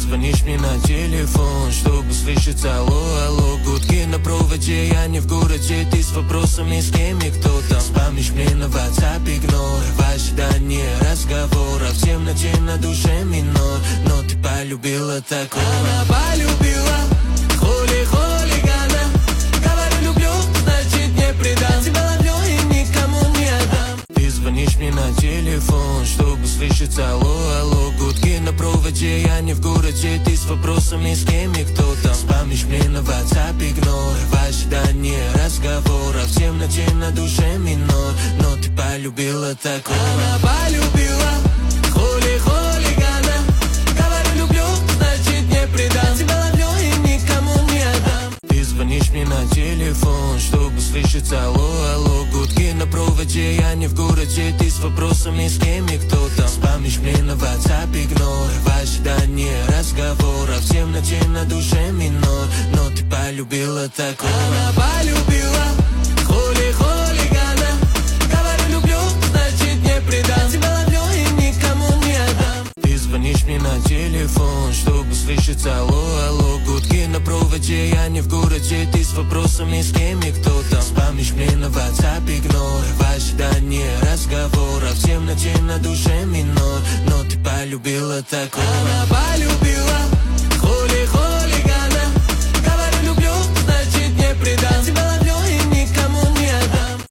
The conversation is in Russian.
звонишь мне на телефон, чтобы слышать алло, алло. Гудки на проводе, я не в городе. Ты с вопросами, с кем и кто там. Спамишь мне на WhatsApp, игнор. В ожидании разговора, в темноте на душе минор. Но ты полюбила такого. Она полюбила хули-хулигана. Говорю, люблю, значит не предам. Тебя ловлю и никому не отдам. Ты звонишь мне на телефон, чтобы слышать алло, алло. Гудки на проводе, я не в городе. Ты с вопросами, с кем и кто там. Спамишь мне на WhatsApp, игнор. В ожидании разговора, в темноте на душе минор. Но ты полюбила такого. Она полюбила хули-хулигана. Говорю, люблю, значит не предам. Тебя ловлю и никому не отдам. Ты звонишь мне на телефон, чтобы слышать алло, алло. Гудки на проводе, я не в городе. Ты с вопросами, с кем и кто там. Спамишь мне на WhatsApp, игнор. В ожидании разговора, в темноте на душе минор. Но ты полюбила такого. Она полюбила хули-хулигана. Говорю, люблю, значит не предам. Тебя ловлю и никому не отдам. Ты звонишь мне на телефон, чтобы слышать алло, алло. Гудки на проводе, я не в городе. Ты с вопросами, с кем и кто там. Спамишь мне на WhatsApp, игнор. В ожидании разговора, в темноте на душе минор. Но ты полюбила такого. Она полюбила